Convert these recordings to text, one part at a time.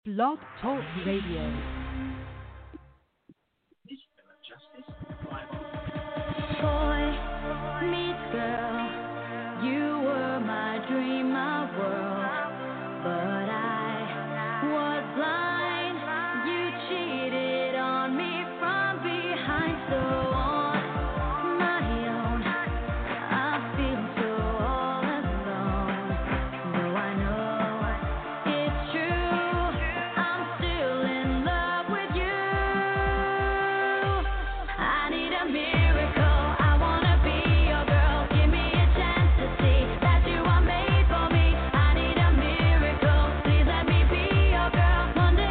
Blog Talk Radio. Boy meets girl, you were my dream, my world, but I was blind. You cheated on me from behind, so on my own. I feel so all alone, though I know it's true. I'm still in love with you. I need a miracle. One day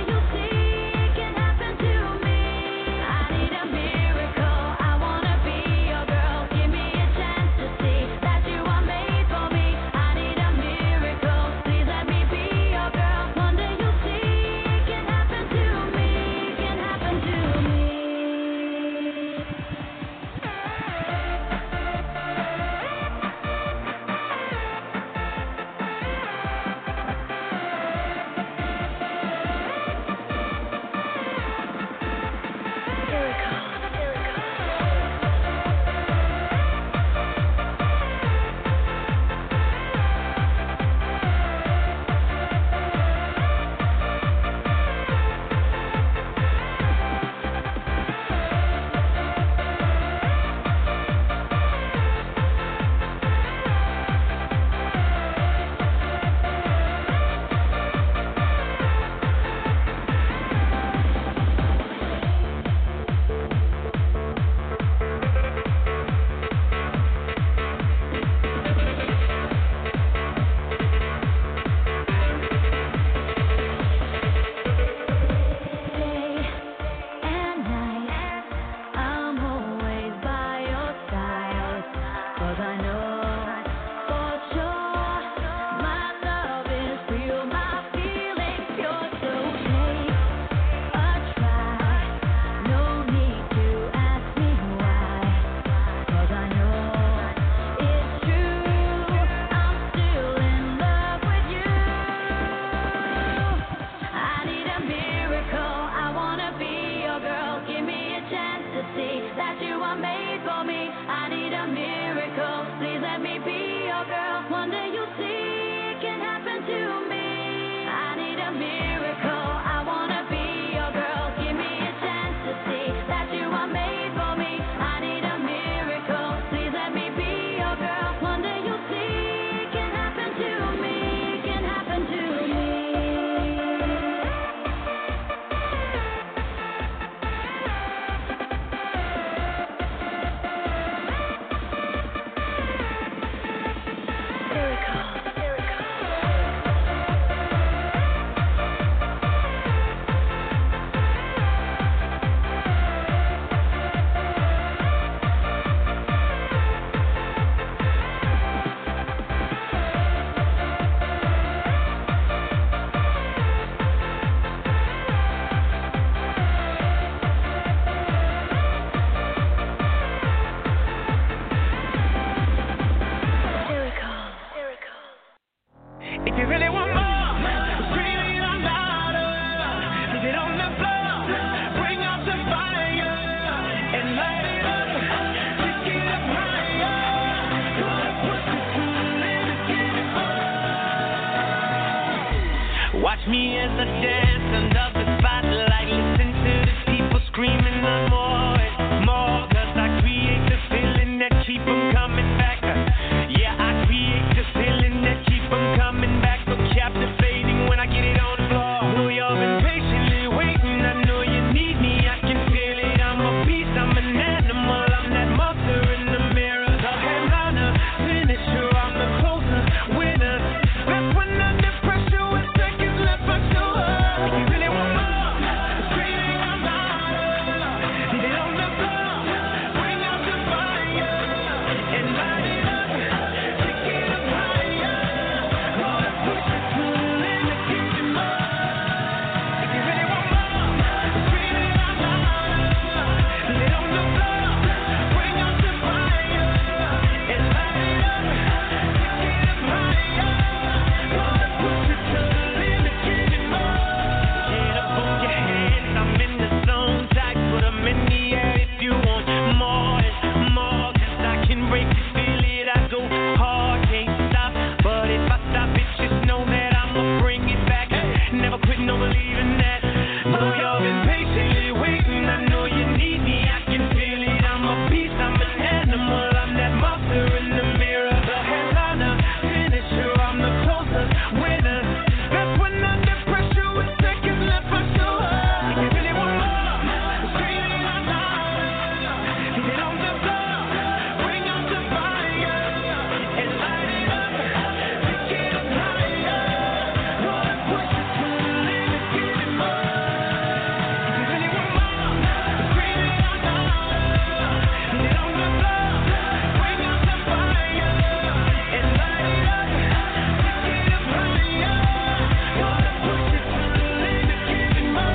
quitting, don't believe in that. Know y'all been patiently waiting, I know you need me, I can feel it. I'm a beast, I'm an animal, I'm that monster in the mirror. The headliner, finisher, I'm the closer, winner. That's when under pressure with seconds left, I show up. If you really want more, scream it out loud. Get on the floor, bring out the fire, and light it up. Take it up higher. Gonna push it to the limit, give it more. If you really want more, scream it out loud. Get on the floor, bring out the fire, and light it up. Take it up higher. Gonna push it to the limit, give it more.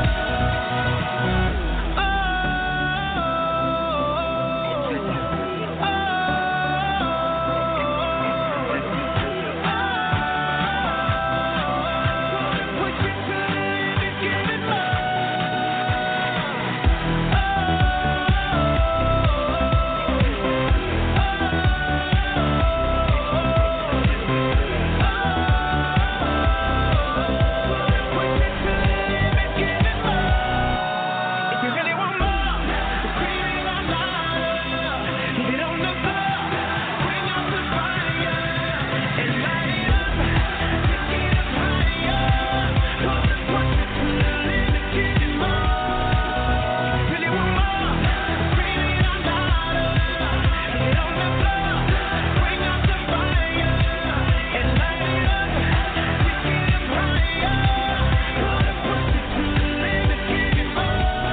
If you really want more, scream it out loud. Get on the floor, bring out the fire, and light it up. Take it up higher. Gonna push it to the limit, give it more. If you really want more, scream it out louder. Get on the floor, bring out the fire, and light it up. Take it up higher. Gonna push it to the limit, give it more.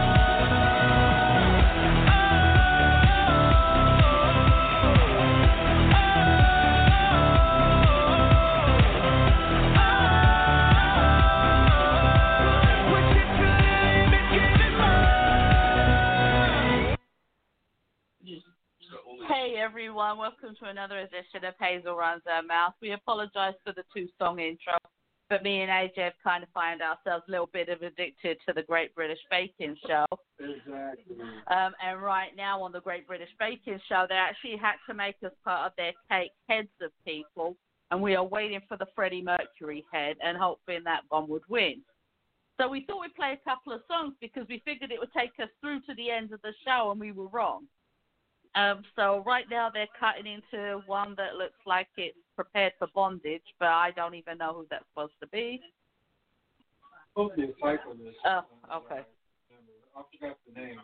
Hey everyone, welcome to another edition of Hazel Runs Her Mouth. We apologise for the 2-song intro, but me and AJ have kind of find ourselves a little bit of addicted to the Great British Baking Show. Exactly. And right now on the Great British Baking Show, they actually had to make us part of their cake heads of people, and we are waiting for the Freddie Mercury head and hoping that one would win. So we thought we'd play a couple of songs because we figured it would take us through to the end of the show, and we were wrong. So right now they're cutting into one that looks like it's prepared for bondage, but I don't even know who that's supposed to be. Supposed to be a cyclist. Oh, okay. I forgot the name.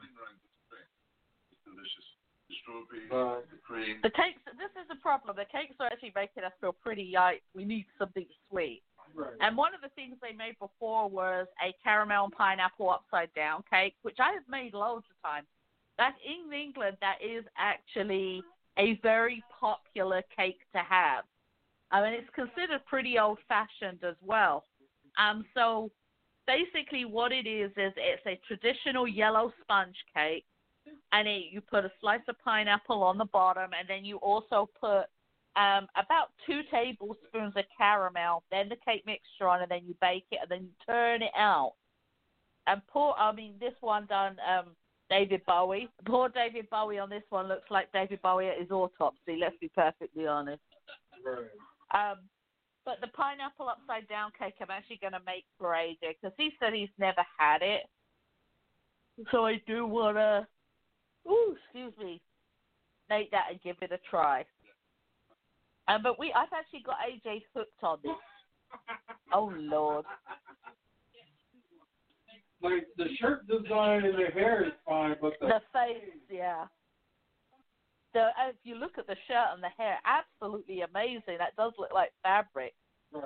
It's delicious. The strawberries, Right. the cream. The cakes, this is the problem. The cakes are actually making us feel pretty like we need something sweet. Right. And one of the things they made before was a caramel and pineapple upside down cake, which I have made loads of times. That in England, that is actually a very popular cake to have. I mean, it's considered pretty old-fashioned as well. So basically what it is it's a traditional yellow sponge cake, and you put a slice of pineapple on the bottom, and then you also put about 2 tablespoons of caramel, then the cake mixture on, and then you bake it, and then you turn it out. And this one done David Bowie. Poor David Bowie on this one looks like David Bowie at his autopsy, let's be perfectly honest. Right. But the pineapple upside down cake I'm actually going to make for AJ because he said he's never had it. So I do want to, make that and give it a try. But I've actually got AJ hooked on this. Oh, Lord. Like, the shirt design and the hair is fine, but The face, yeah. If you look at the shirt and the hair, absolutely amazing. That does look like fabric. Right.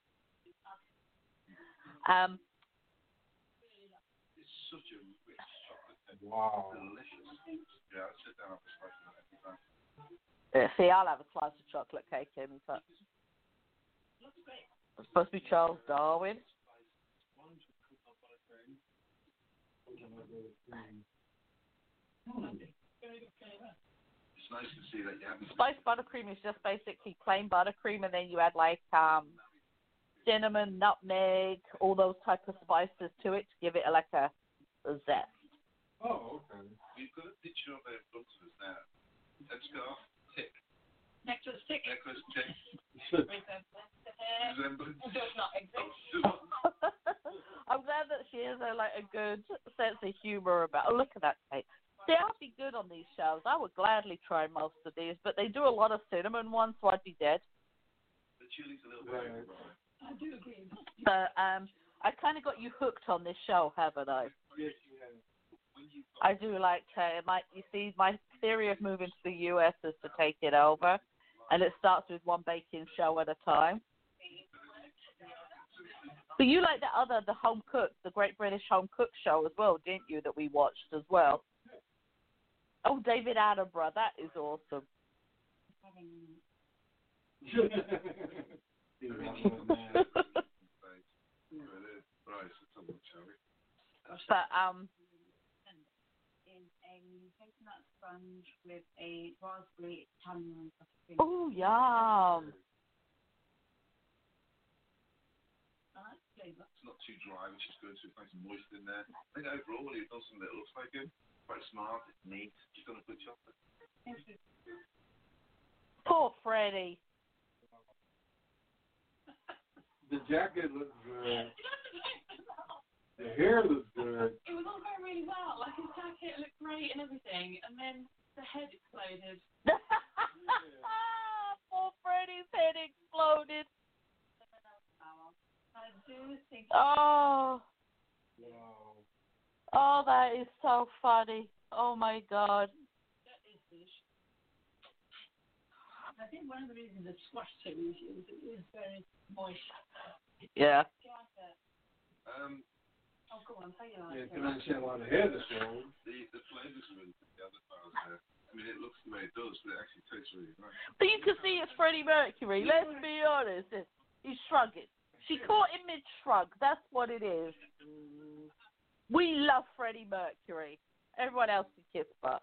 It's such a rich chocolate. Wow. Delicious. Yeah, I'll sit down and have a slice of that every time. Yeah, see, I'll have a slice of chocolate cake anytime. It's supposed to be Charles Darwin. It's nice to see that you haven't. Spiced buttercream is just basically plain buttercream, and then you add like cinnamon, nutmeg, all those type of spices to it to give it like a zest. Oh, okay. We've got a picture of their photos now. Let's go. Tick. Necklace tick. Necklace tick. Resemblance. Does not exist. I'm glad that she has a good sense of humor about. Oh, look at that cake. See, I'd be good on these shows. I would gladly try most of these, but they do a lot of cinnamon ones, so I'd be dead. The chili's a little bit. I do agree. But I kind of got you hooked on this show, haven't I? Yes, you have. I do like to. You see, my theory of moving to the U.S. is to take it over, and it starts with one baking show at a time. But you like the home cook, the Great British Home Cook show as well, didn't you? That we watched as well. Oh, David Attenborough, that is awesome. But coconut sponge with a raspberry Italian. Oh, yum. It's not too dry, which is good, so it's nice and moist in there. I think overall, you've done something that looks like him. Quite smart, it's neat. You've done a good job. Poor Freddie. The jacket looks good. The hair looks good. It was all going really well. Like his jacket looked great and everything, and then the head exploded. Poor Freddie's head exploded. I do think. Oh. Wow. Oh, that is so funny. Oh my God. That is dish. I think one of the reasons it's squash so easy is it is very moist. Yeah. Oh, go on, say your Yeah, you can understand why the head is swollen. The flavor's really good. The other part there. I mean, it looks the way it does, but it actually tastes really nice. But you can see it's Freddie Mercury. Let's be honest. He's shrugging. She caught him mid-shrug. That's what it is. We love Freddie Mercury. Everyone else can kiss butt.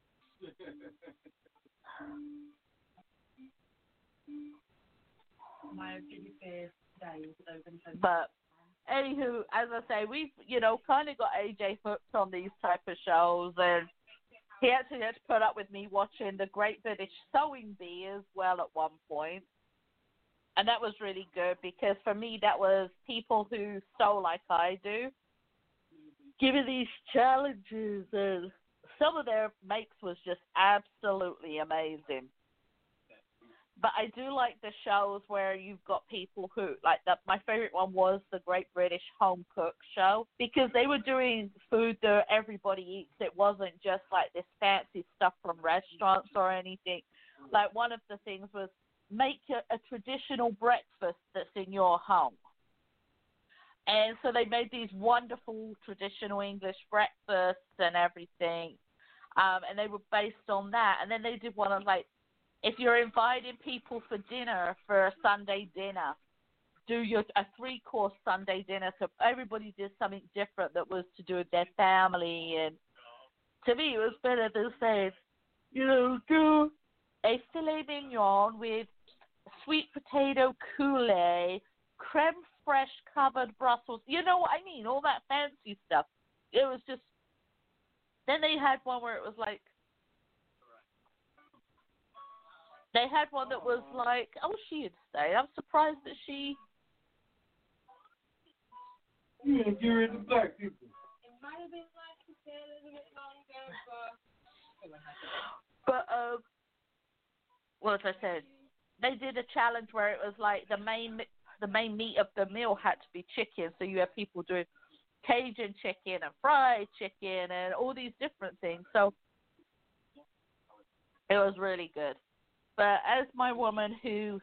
My really fair day is open. But anywho, as I say, we've kind of got AJ hooked on these type of shows, and he actually had to put up with me watching the Great British Sewing Bee as well at one point. And that was really good because for me that was people who sew like I do, giving these challenges, and some of their makes was just absolutely amazing. But I do like the shows where you've got people who, like my favorite one was the Great British Home Cook show, because they were doing food that everybody eats. It wasn't just like this fancy stuff from restaurants or anything. Like one of the things was make a traditional breakfast that's in your home. And so they made these wonderful traditional English breakfasts and everything. And they were based on that. And then they did one of like, if you're inviting people for dinner, for a Sunday dinner, do a 3-course Sunday dinner. So everybody did something different that was to do with their family. And to me, it was better than saying, do a filet mignon with sweet potato coulis, creme fraiche covered Brussels. You know what I mean? All that fancy stuff. It was just. Then they had one where it was like. They had one that was like, she'd stay. I'm surprised that she. You didn't get rid of the black people. It might have been like to stay a little bit longer, but well, as I said, they did a challenge where it was like the main meat of the meal had to be chicken. So you have people doing Cajun chicken and fried chicken and all these different things. So it was really good. But as a woman who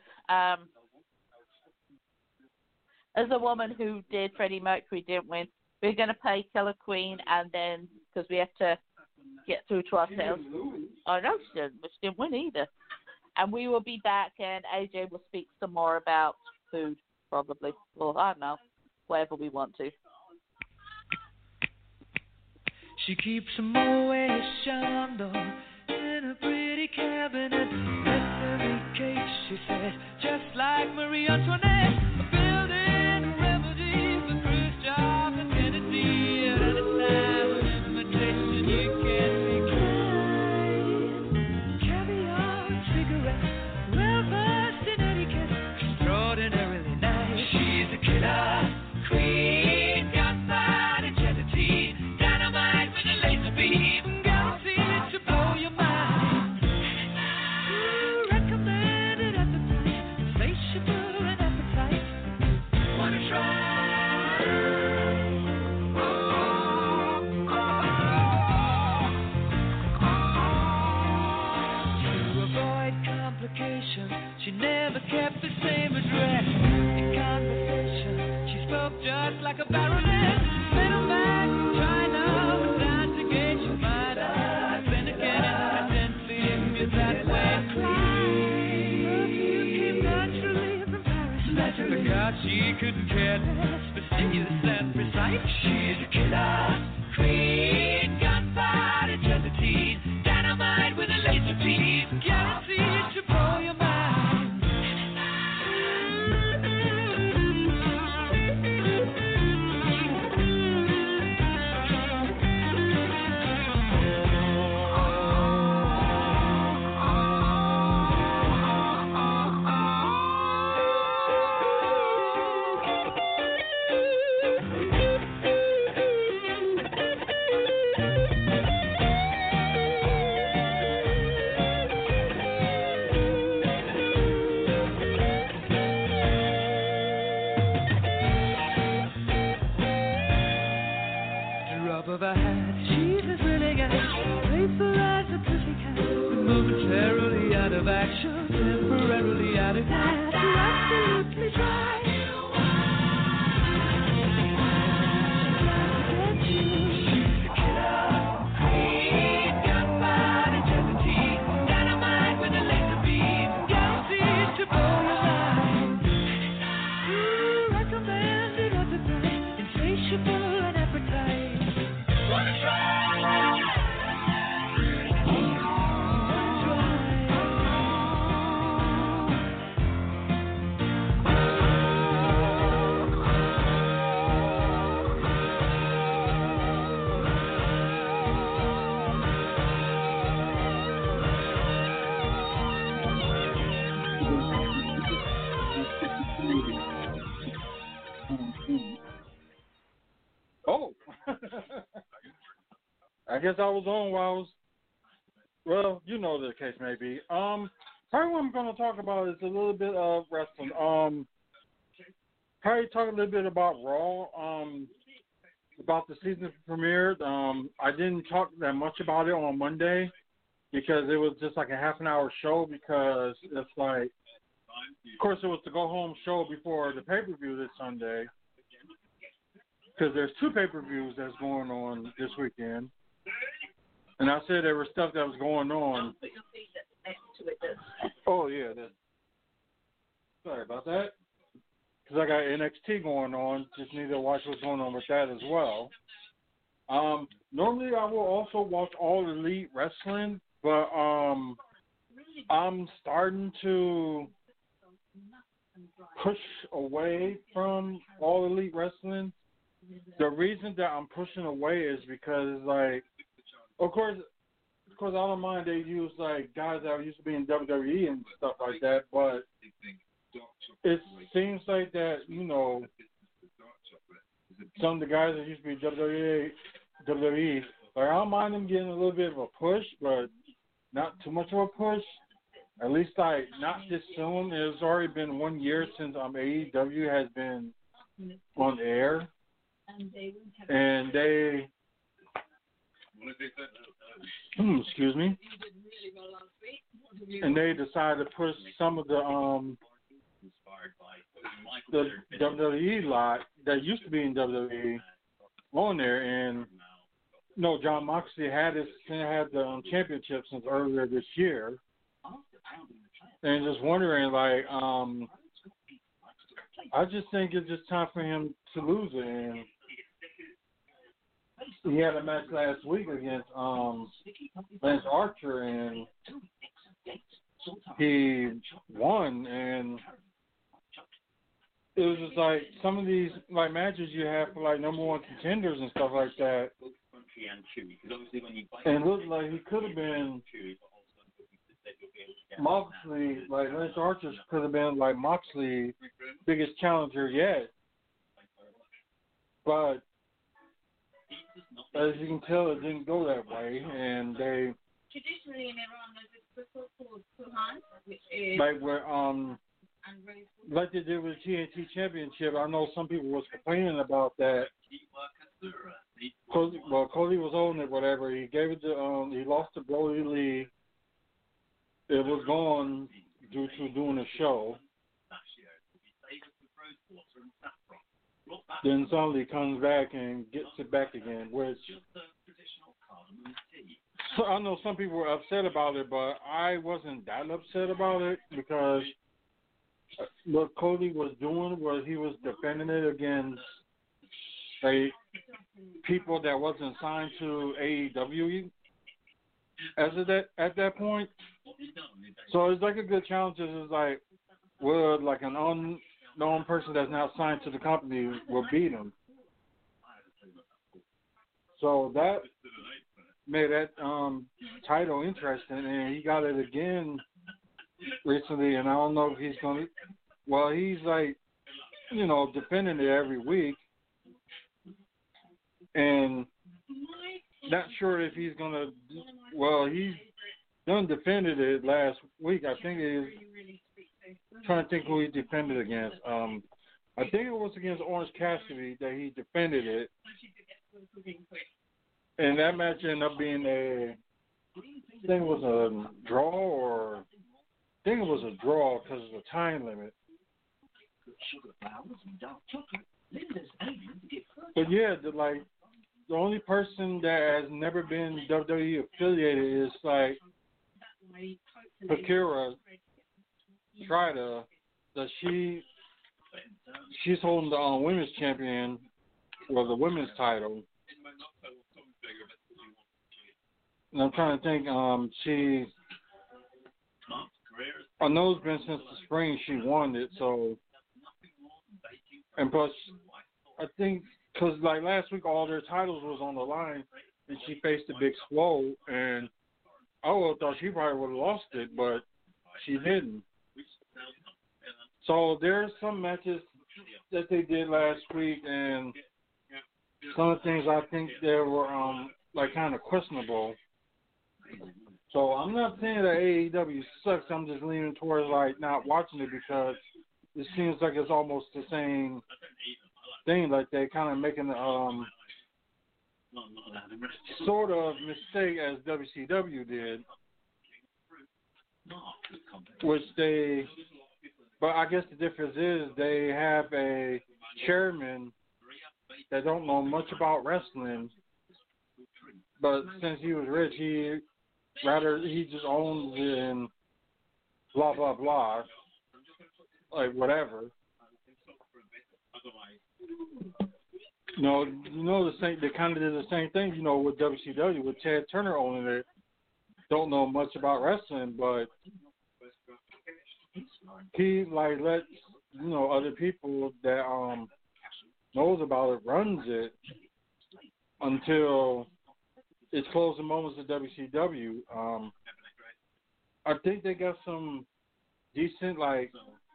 did Freddie Mercury didn't win, we're going to play Killer Queen, and then because we have to get through to ourselves. Oh no, she didn't win either. And we will be back, and AJ will speak some more about food, probably. Or, I don't know, whatever we want to. She keeps a Moet Chandon in a pretty cabinet. Sesame cake, she said, just like Marie Antoinette. A building remedy for Khrushchev and Kennedy. At any time of invitation, you can be kind. Caviar, cigarettes, She's a killer queen, gunfight, agility, dynamite with a laser beam, guaranteed to blow your mind. Drop of a hat, she's as thrilling as graceful as a pussycat, momentarily out of action, temporarily out of gas. You absolutely try. Oh. I guess I was on while I was, well, you know the case may be. Probably what I'm going to talk about is a little bit of wrestling. Probably talk a little bit about Raw, about the season premiere. I didn't talk that much about it on Monday because it was just like a half an hour show because it's like, of course it was the go home show before the pay-per-view this Sunday because there's 2 pay-per-views that's going on this weekend. And I said there was stuff that was going on. Oh, yeah. Sorry about that. Because I got NXT going on. Just need to watch what's going on with that as well. Normally I will also watch All Elite Wrestling, but I'm starting to push away from All Elite Wrestling. The reason that I'm pushing away is because, like, of course, I don't mind they use, like, guys that used to be in WWE and stuff like that, but it seems like that, you know, some of the guys that used to be WWE, like, I don't mind them getting a little bit of a push, but not too much of a push. At least, like, not this soon. It's already been 1 year since AEW has been on air. And they, excuse me, and they decided to push some of the WWE lot that used to be in WWE on there. And no, John Moxley had the championship since earlier this year. And just wondering, like, I just think it's just time for him to lose it. And he had a match last week against Lance Archer, and he won. And it was just like some of these like matches you have for like number 1 contenders and stuff like that. And it looked like he could have been Moxley, like Lance Archer could have been like Moxley's biggest challenger yet. But as you can tell, it didn't go that way, and they traditionally in Iran there's a crystal called Kuhan, which is like where like they did with TNT Championship. I know some people was complaining about that. Cody was holding it, whatever. He gave it to he lost to Brody Lee. It was gone due to doing a show. Then suddenly comes back and gets it back again, which so I know some people were upset about it, but I wasn't that upset about it because what Cody was doing was he was defending it against like people that wasn't signed to AEW at that point. So it's like a good challenge. It's like would like an unknown person that's not signed to the company will beat him. So that made that title interesting, and he got it again recently. And I don't know if he's gonna. Well, he's like, defending it every week, and not sure if he's gonna. Well, he's done defended it last week. I think it is. Trying to think who he defended against. I think it was against Orange Cassidy that he defended it, and that match ended up being I think it was a draw because of the time limit. But yeah, the only person that has never been WWE affiliated is like Akira Strida. That she's holding the women's champion, or the women's title. And I'm trying to think. I know it's been since the spring she won it. So, and plus, I think because like last week all their titles was on the line, and she faced the Big Swole, and I would have thought she probably would have lost it, but she didn't. So there's some matches that they did last week, and some of the things I think they were like kind of questionable. So I'm not saying that AEW sucks. I'm just leaning towards like not watching it because it seems like it's almost the same thing. Like they kind of making sort of mistake as WCW did, but I guess the difference is they have a chairman that don't know much about wrestling, but since he was rich, he just owns it and blah blah blah, like whatever. The same. They kind of did the same thing, with WCW with Ted Turner owning it. Don't know much about wrestling, but he like lets other people that knows about it runs it until it's closing moments at WCW. I think they got some decent like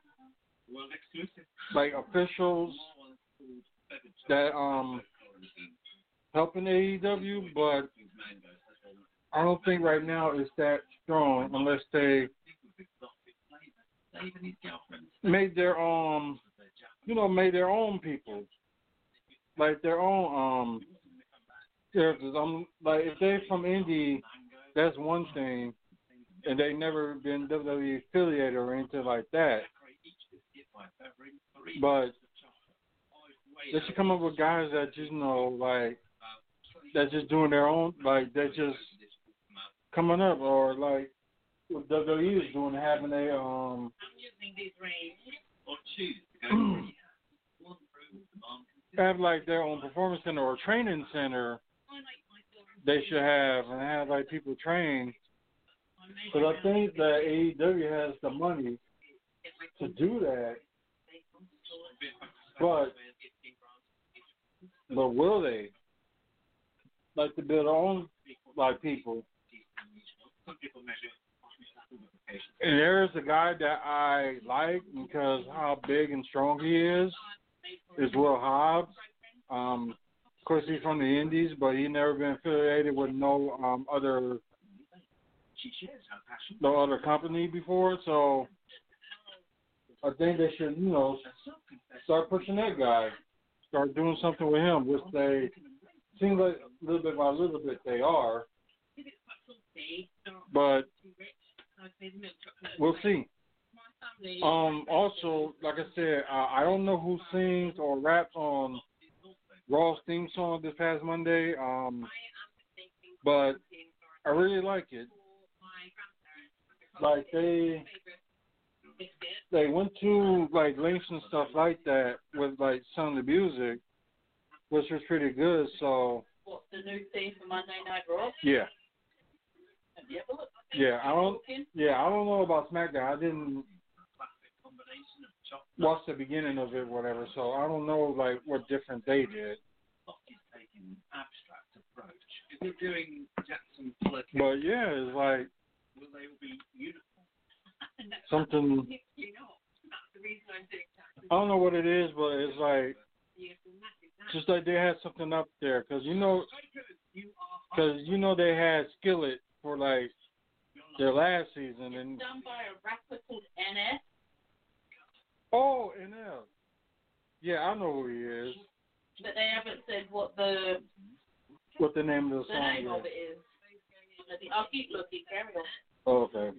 officials that helping AEW, but I don't think right now it's that strong unless they made their made their own people, like their own characters. Like if they're from indie, that's one thing, and they never been WWE affiliated or anything like that. But they should come up with guys that just that's just doing their own, like they're just coming up, or like what WWE is doing, having a have like their own performance center or training center. They should have like people train. But I think that AEW has the money to do that. But will they? Like to build their own like people. And there's a guy that I like because how big and strong he is Will Hobbs. Of course, he's from the Indies, but he never been affiliated with no other company before. So I think they should, start pushing that guy, start doing something with him, which they seem like little bit by little bit they are. But we'll see. Also, like I said, I don't know who sings or raps on Raw's theme song this past Monday, but I really like it. Like they went to like links and stuff like that with like some of the music, which was pretty good. So What's the new theme for Monday Night Raw? yeah, Have you ever looked? yeah. I don't know about SmackDown. I didn't watch the beginning of it, whatever. So I don't know like what different they did. Abstract approach. If you're doing Jackson Pollock, But yeah, it's like will they all be uniform? something. That's the reason I'm doing that. I don't know what it is, but it's like just like they had something up there, cause you know they had Skillet for like their last season, and Done by a rapper called NS. oh, NL. Yeah, I know who he is. But they haven't said what the name of the song name of it is. I'll keep looking. Carry on. Oh, okay.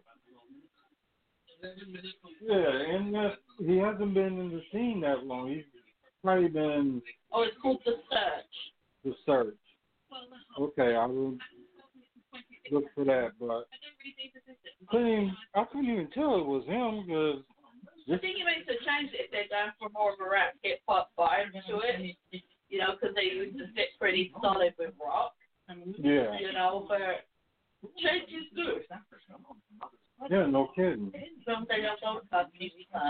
Yeah, and he hasn't been in the scene that long. He's probably been Oh, it's called The Search. the search. Okay, I will look for that, but I couldn't even tell it was him because I think it makes a change if they're going for more of a rap hip hop vibe to it. You know, because they used to fit pretty solid with rock. yeah, You know, but change is good. yeah, no kidding. Some say I don't touch me,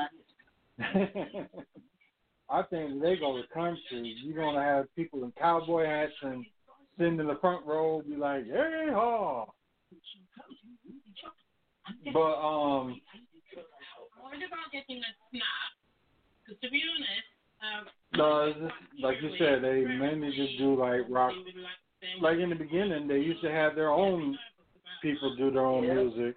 I think when they go to country, you're gonna have people in cowboy hats and sitting in the front row, be like, "Hey, ha!" But What about getting a snap? Because to be honest, no, it's just, like you said, they mainly just do like rock. Like in the beginning, they used to have their own people do their own music.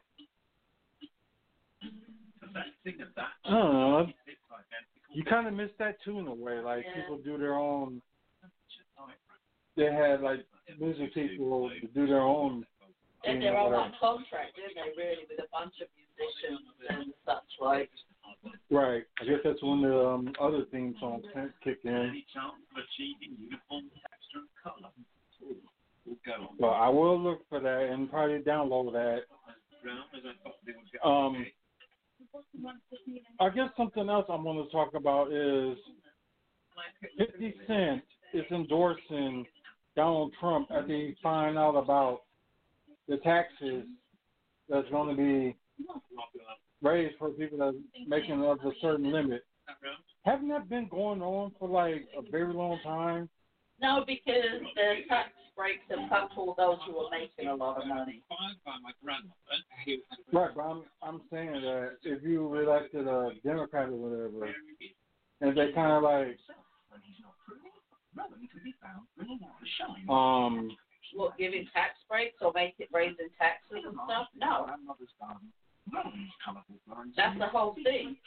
I don't know. You kind of miss that too in a way. Like people do their own. They had like music people to do their own. And they're all on contract, didn't they, really, with a bunch of musicians and such like. Right. I guess that's when the other theme songs kick in. But I will look for that and probably download that. I guess something else I'm going to talk about is 50 Cent is endorsing Donald Trump after he find out about the taxes that's going to be raised for people that are making of a certain limit. Haven't that been going on for like a very long time? No, because the tax breaks have come to all those who are making a lot of money. Right, but I'm saying that if you elected a Democrat or whatever, and they kind of like What, giving tax breaks or raising taxes and stuff? No. That's the whole thing.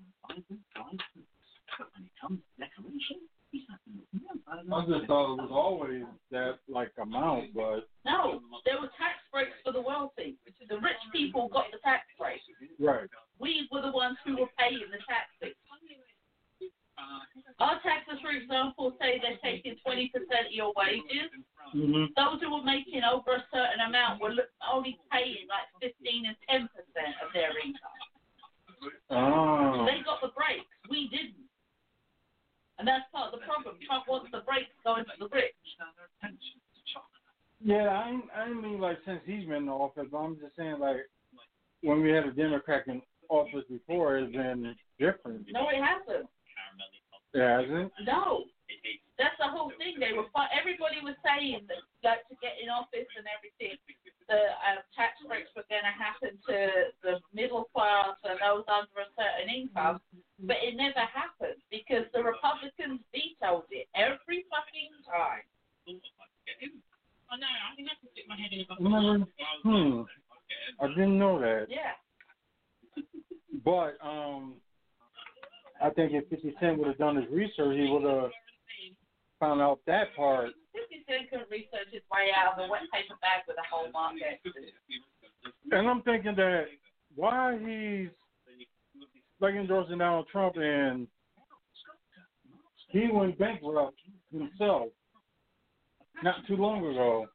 I just thought it was always that like amount, but No, there were tax breaks for the wealthy. The rich people got the tax breaks. right. We were the ones who were paying the taxes. Our taxes, for example, say they're taking 20% of your wages. Mm-hmm. Those who were making over a certain amount were only paying like 15 and 10% of their income. Oh. They got the breaks. We didn't. And that's part of the problem. Trump wants the breaks going to the rich. Yeah, I mean like since he's been in office, but I'm just saying like when we had a Democrat in office before, it's been different. No, it hasn't. It hasn't? No. That's the whole thing. Everybody was saying that to get in office and everything, the tax breaks were going to happen to the middle class and those under a certain income, but it never happened because the Republicans vetoed it every fucking time. I know, I think I can stick my head in a Never. I didn't know that. Yeah. But I think if 50 Cent would have done his research, he would have found out that part. 50 Cent couldn't research his way out of a wet paper bag with a whole market. And I'm thinking that why he's like endorsing Donald Trump and he went bankrupt himself not too long ago.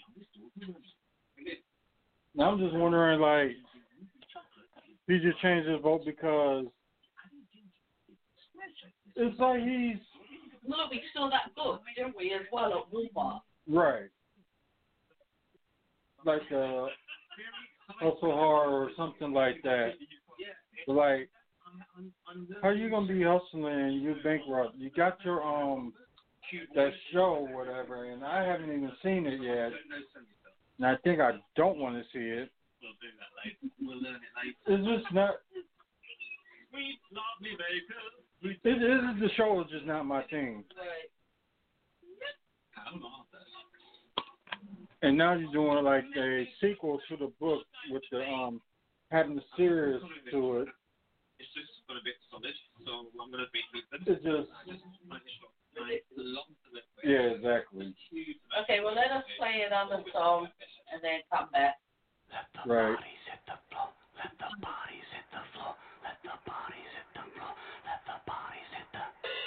Now I'm just wondering, like, he just changed his vote because it's like he's No, we saw that book, didn't we, as well at Walmart? Right. Like Hustle Hard or something like that. But like, how you gonna be hustling and you bankrupt? You got your that show or whatever, and I haven't even seen it yet. And I think I don't want to see it. It's just not. The show is just not my thing. And now you're doing like a sequel to the book with the having the series to it. It's just got a bit solid, so I'm gonna be. It's just. Yeah, exactly. Okay, well, let us play another song and then come back. Let the Right. bodies hit the floor. Let the bodies hit the floor. Let the bodies hit the floor. Let the bodies hit the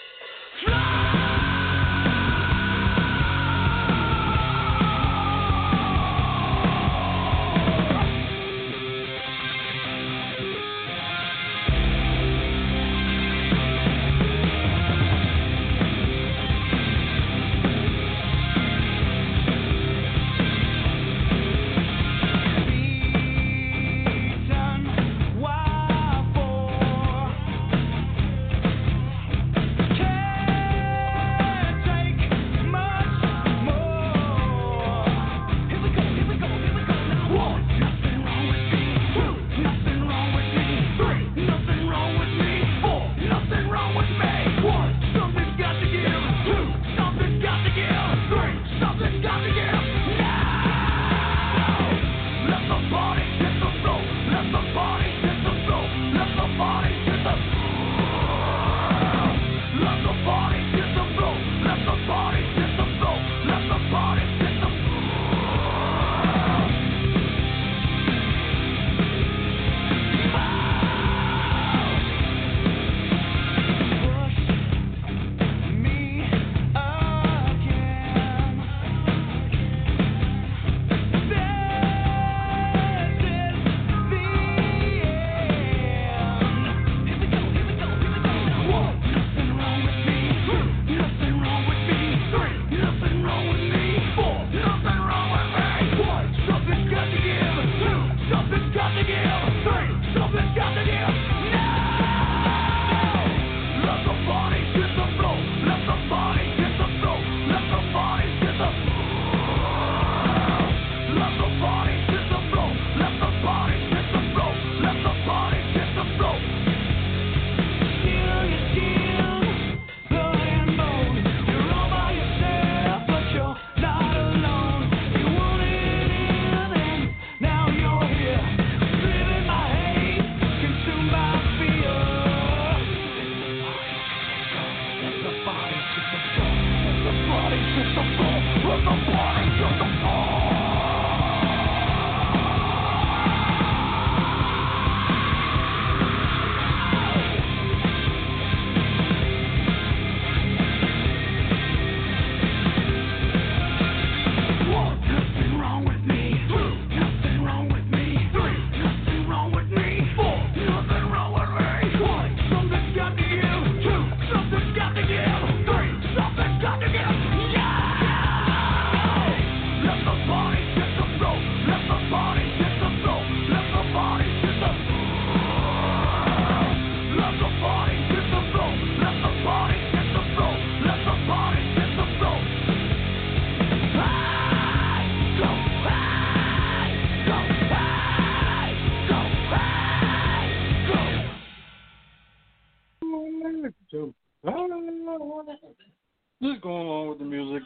Just going on with the music.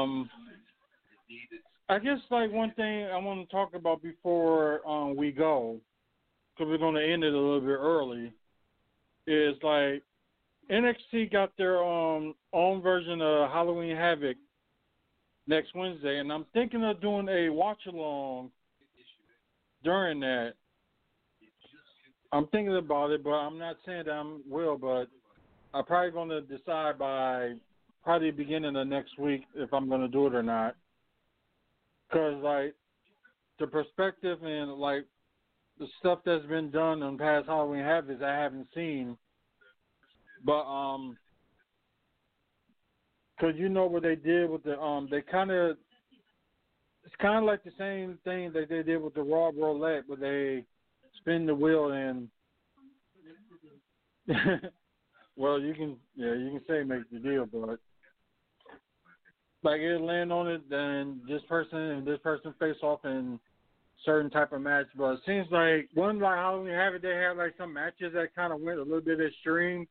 I guess like one thing I want to talk about before we go, because we're going to end it a little bit early, is like NXT got their own version of Halloween Havoc next Wednesday, and I'm thinking of doing a watch along during that. I'm thinking about it, but I'm not saying that I will, but I'm probably going to decide by probably beginning of next week if I'm going to do it or not. Because, like, the perspective and, like, the stuff that's been done on past Halloween Havocs I haven't seen. But Because you know what they did with the they kind of, it's kind of like the same thing that they did with the Raw Roulette, where they spin the wheel and well, you can say make the deal, but like it'll land on it, then this person and this person face off in certain type of match. But it seems like one like Halloween Havoc, they had like some matches that kind of went a little bit extreme.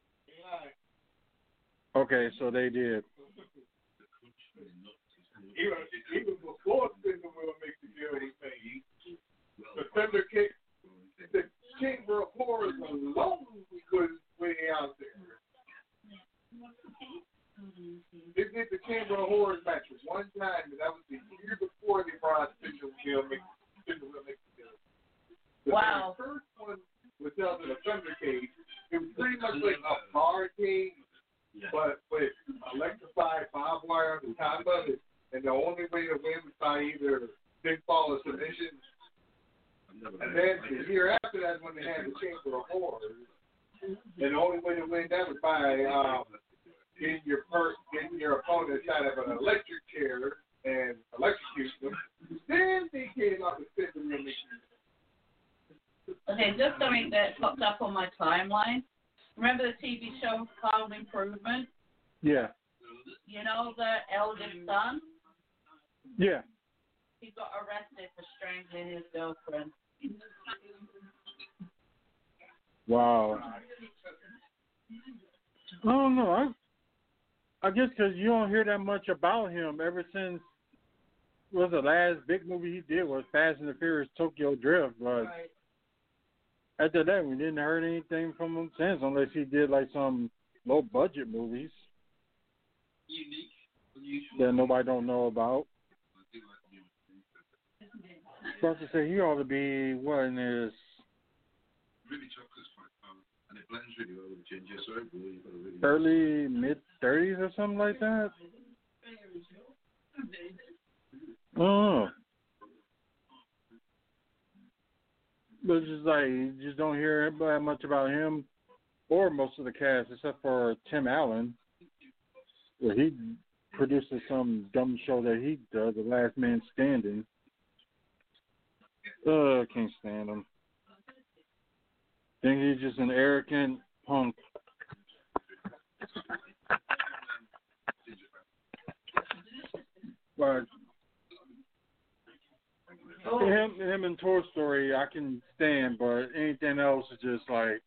Okay, so they did. Even before spin the wheel make the deal, the Thunder Kick, the Chamber of Horrors alone was way out there. They did the Chamber of Horrors match one time, and that was the year before they brought spin the wheel make the deal. Wow. The first one was held in a Thunder Cage. It was pretty much like a bar cage, but with electrified barbed wire on the top of it. And the only way to win was by either pinfall or submission. And then the year after that, when they had the Chamber of Horrors, and the only way to win that was by getting your opponent inside of an electric chair and electrocute them. Then they came up with spin the wheel machine. Okay, just something that popped up on my timeline. Remember the TV show Home Improvement? Yeah. You know the eldest son? Yeah. He got arrested for strangling his girlfriend. Wow. I don't know. I guess because you don't hear that much about him ever since. Was the last big movie he did was Fast and the Furious Tokyo Drift, but after that we didn't heard anything from him since, unless he did like some low budget movies that nobody don't know about. I was about to say he ought to be what in his early mid-30s or something like that. Oh. But it's just like you just don't hear much about him or most of the cast except for Tim Allen. Well, he produces some dumb show that he does, The Last Man Standing. I can't stand him. Think he's just an arrogant punk. But him and Toy Story I can stand, but anything else is just like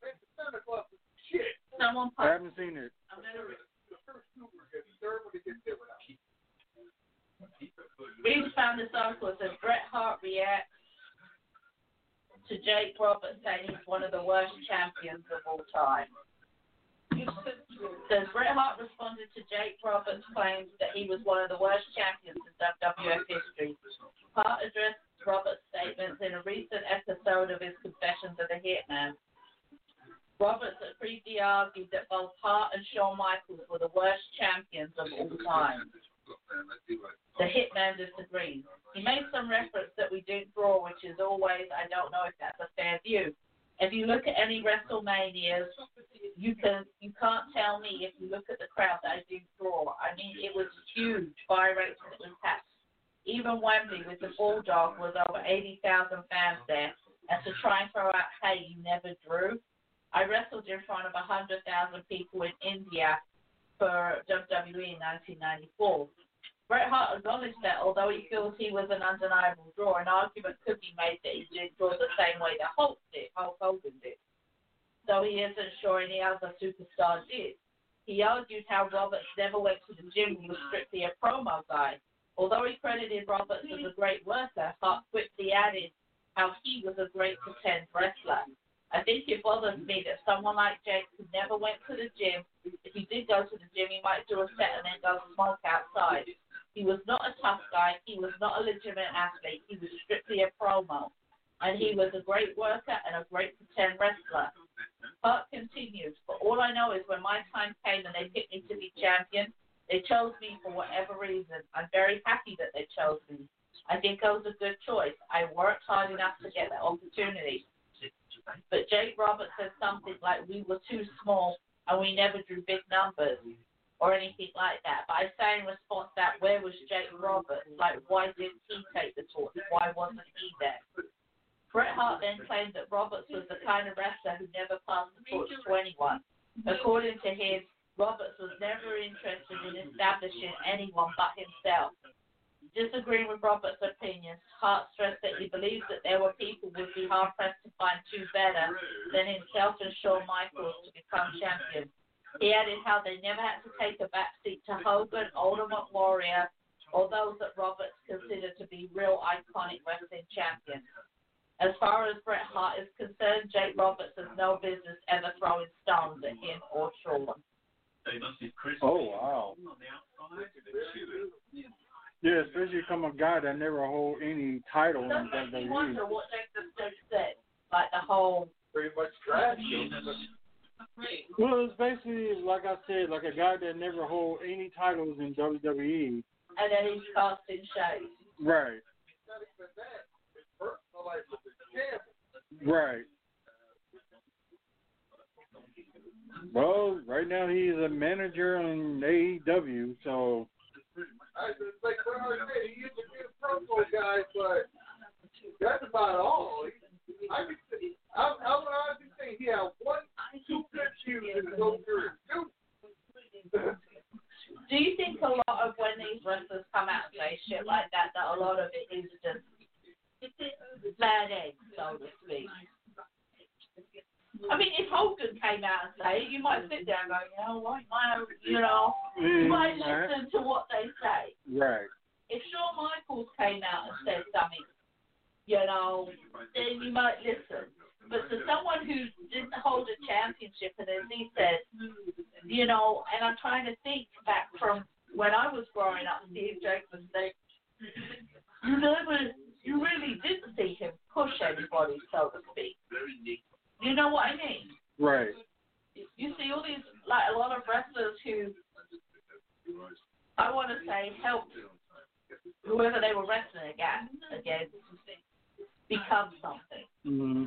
I haven't seen it. We found this article that says Bret Hart reacts to Jake Roberts saying he's one of the worst champions of all time. It says Bret Hart responded to Jake Roberts' claims that he was one of the worst champions in WWF history. Hart addressed Roberts' statements in a recent episode of his Confessions of the Hitman. Roberts had previously argued that both Hart and Shawn Michaels were the worst champions of all time. The Hitman disagrees. He made some reference that we didn't draw, which is always, I don't know if that's a fair view. If you look at any WrestleManias, you can't tell me if you look at the crowd that I didn't draw. I mean, it was huge. Buy rates that was packed. Even Wembley with the Bulldog was over 80,000 fans there. And to try and throw out, hey, you never drew. I wrestled in front of 100,000 people in India for WWE in 1994. Bret Hart acknowledged that although he feels he was an undeniable draw, an argument could be made that he didn't draw the same way that Hulk Hogan did. So he isn't sure any other superstar did. He argued how Roberts never went to the gym and was strictly a promo guy. Although he credited Roberts as a great worker, Hart quickly added how he was a great pretend wrestler. I think it bothers me that someone like Jake who never went to the gym, if he did go to the gym, he might do a set and then go smoke outside. He was not a tough guy. He was not a legitimate athlete. He was strictly a promo. And he was a great worker and a great pretend wrestler. Hart continues, but all I know is when my time came and they picked me to be champion, they chose me for whatever reason. I'm very happy that they chose me. I think I was a good choice. I worked hard enough to get that opportunity. But Jake Roberts said something like we were too small and we never drew big numbers. or anything like that. But I say in response to that, where was Jake Roberts? Like, why didn't he take the torch? Why wasn't he there? Bret Hart then claimed that Roberts was the kind of wrestler who never passed the torch to anyone. According to him, Roberts was never interested in establishing anyone but himself. Disagreeing with Roberts' opinions, Hart stressed that he believes that there were people who would be hard-pressed to find two better than himself and Shawn Michaels to become champion. He added how they never had to take a backseat to Hogan, Ultimate Warrior, or those that Roberts considered to be real iconic wrestling champions. As far as Bret Hart is concerned, Jake Roberts has no business ever throwing stones at him or Shawn. Oh, wow. Yeah, especially from a guy that never hold any title in Doesn't make me WWE. wonder what Jake the Snake said. Like the whole... Pretty much trash. Well, it's basically, like I said, like a guy that never hold any titles in WWE. And then he's casting shades. Right. Right. Well, right now he's a manager in AEW, so. Like what I said, he used to be a pro guy, but that's about all. I would honestly say he had 2 good years in his whole career. Do you think a lot of when these wrestlers come out and say shit like that a lot of it is just bad eggs, so to speak? I mean, if Hogan came out and say it, you might sit there and go, you might listen to what they say. Right. If Shawn Michaels came out and said something, then you might listen. But to someone who didn't hold a championship, and as he said, and I'm trying to think back from when I was growing up, Steve Jacobs said, you really didn't see him push anybody, so to speak. You know what I mean? Right. You see all these, like a lot of wrestlers who, I want to say, helped whoever they were wrestling against become something. Mm-hmm.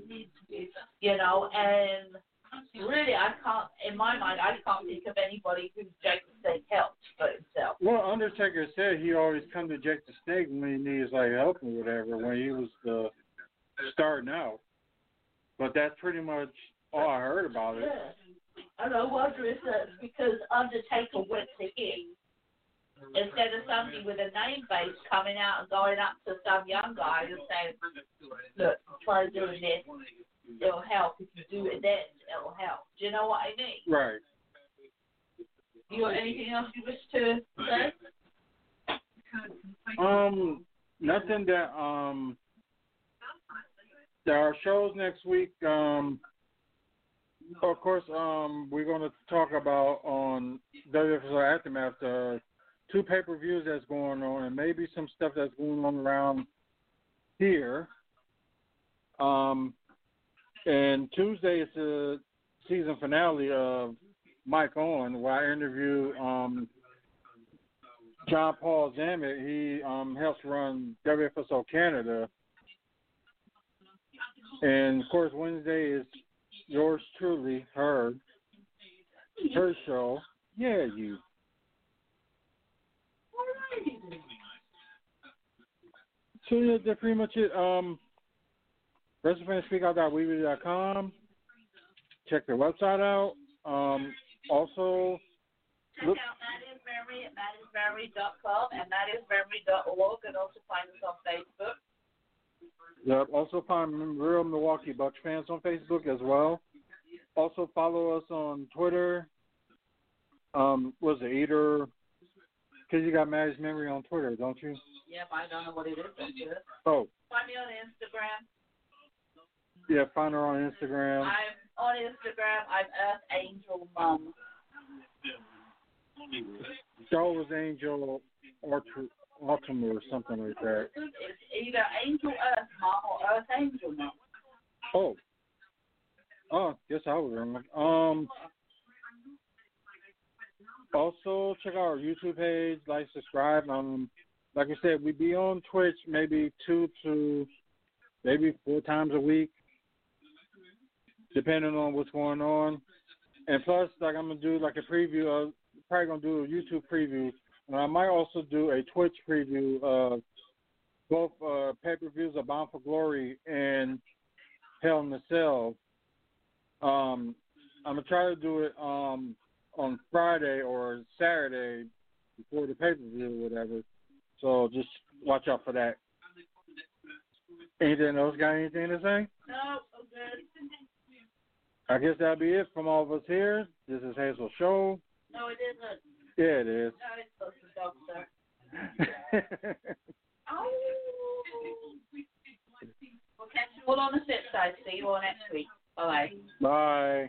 And really, I can't, in my mind, I can't think of anybody who Jake the Snake helped but himself. Well, Undertaker said he always come to Jake the Snake when he needs like help or whatever when he was starting out. But that's pretty much all I heard about it. Yeah. And I wonder if that's because Undertaker went to him instead of somebody with a name base coming out and going up to some young guy and saying, look, try doing this, it'll help. If you do it then, it'll help. Do you know what I mean? Right. You got anything else you wish to say? Nothing that there are shows next week. Of course, we're going to talk about on WFSO Aftermath 2 pay-per-views that's going on, and maybe some stuff that's going on around here. And Tuesday is the season finale of Mike On, where I interview John Paul Zammit. He helps run WFSO Canada. And, of course, Wednesday is yours truly, her show. Yeah, you. So, yeah, that's pretty much it. WrestlingFansSpeakout.weebly.com. Check their website out. Also, check out MattIsMemory at MattIsMemory.com and MattIsMemory.org, and also find us on Facebook. Yep. Also find Real Milwaukee Bucks fans on Facebook as well. Also follow us on Twitter. Was it Eater? Because you got Maddie's Memory on Twitter, don't you? Yep, I don't know what it is. Oh. Find me on Instagram. Yeah, find her on Instagram. I'm on Instagram. I'm Earth Angel Mom. Star Wars Angel Ultima or something like that. It's either Angel Earth Mom or Earth Angel Mom. Oh, guess I was wrong. Also, check out our YouTube page, like, subscribe. Like I said, we be on Twitch maybe 2 to maybe 4 times a week, depending on what's going on. And plus, like, I'm going to do like a preview of probably gonna do a YouTube preview, and I might also do a Twitch preview of both pay-per-views of Bound for Glory and Hell in the Cell. I'm gonna try to do it on Friday or Saturday before the pay-per-view or whatever. So just watch out for that. Anything else? Got anything to say? No, I'm good. I guess that'll be it from all of us here. This is Hazel Show. No, it isn't. Yeah, it is. No, it's supposed to doctor. Oh. We'll catch you all on the flip side. See you all next week. Bye. Bye.